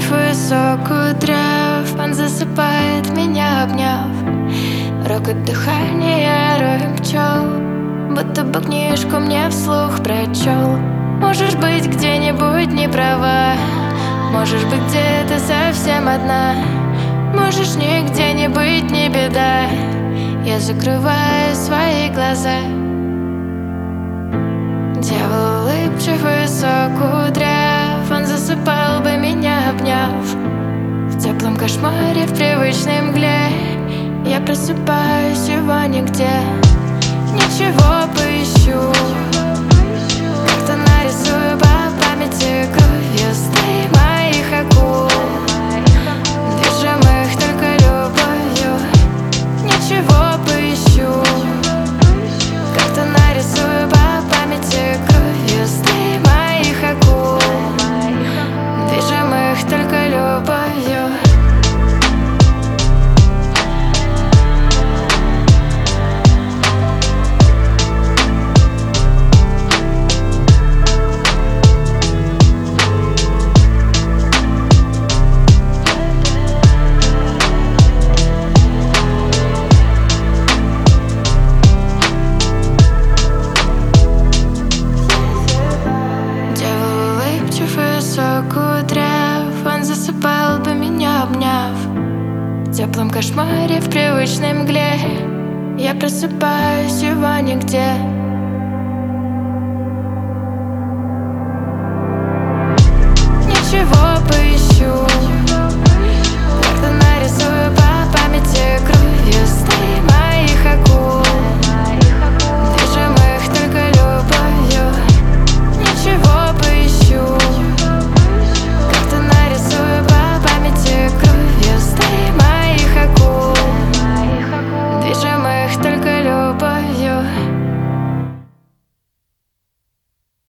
улыбчив высокую трав. Он засыпает меня, обняв. Рокот дыхания, роем пчел, будто бы книжку мне вслух прочел. Можешь быть где-нибудь не права, можешь быть где-то совсем одна, можешь нигде не быть, не беда. Я закрываю свои глаза. Дьявол улыбчив высокую трав. Он засыпал бы меня, обняв. В теплом кошмаре, в привычной мгле я просыпаюсь, его нигде. Ничего поищу, как-то нарисую по памяти кровью стаи моих акул, движимых только любовью. Ничего поищу, как-то нарисую по памяти кровью стаи моих акул, движимых только любовью. Он засыпал бы меня, обняв. В теплом кошмаре, в привычной мгле я просыпаюсь, его нигде.